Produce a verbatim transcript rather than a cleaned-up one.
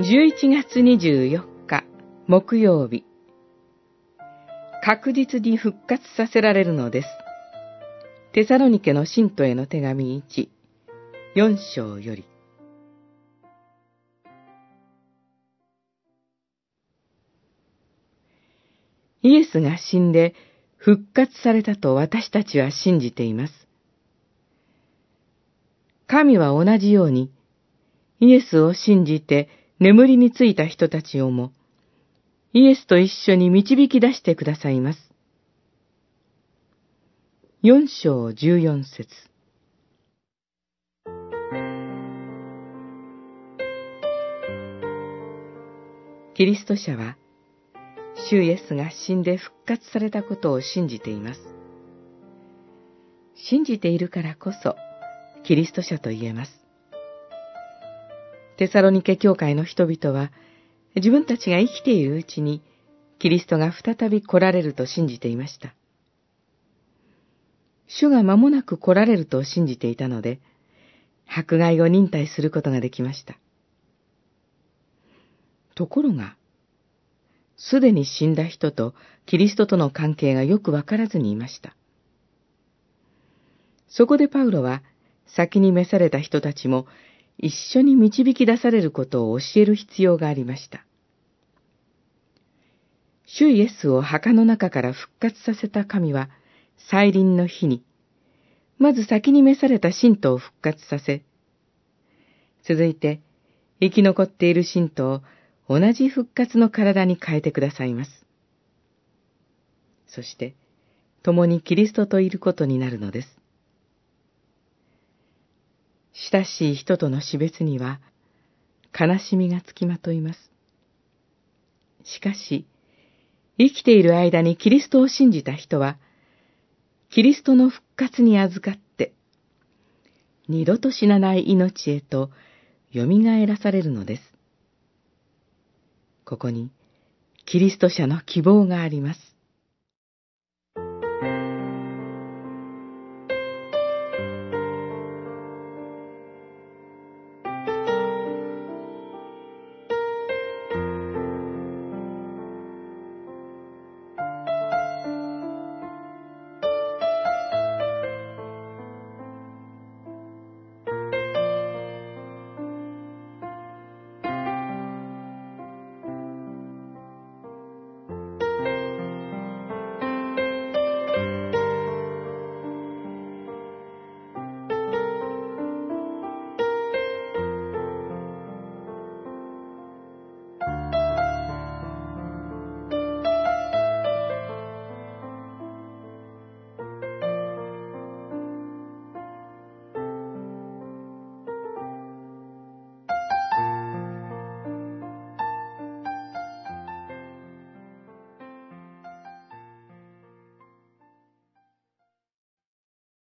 じゅういちがつにじゅうよっか木曜日、確実に復活させられるのです。テサロニケの信徒への手紙いち、よん章より。イエスが死んで復活されたと私たちは信じています。神は同じように、イエスを信じて眠りについた人たちをも、イエスと一緒に導き出してくださいます。四章十四節。キリスト者は、主イエスが死んで復活されたことを信じています。信じているからこそ、キリスト者と言えます。テサロニケ教会の人々は、自分たちが生きているうちに、キリストが再び来られると信じていました。主が間もなく来られると信じていたので、迫害を忍耐することができました。ところが、すでに死んだ人とキリストとの関係がよくわからずにいました。そこでパウロは、先に召された人たちも一緒に導き出されることを教える必要がありました。主イエスを墓の中から復活させた神は、再臨の日に、まず先に召された信徒を復活させ、続いて生き残っている信徒を同じ復活の体に変えてくださいます。そして、共にキリストといることになるのです。親しい人との死別には、悲しみがつきまといます。しかし、生きている間にキリストを信じた人は、キリストの復活に預かって、二度と死なない命へと蘇らされるのです。ここに、キリスト者の希望があります。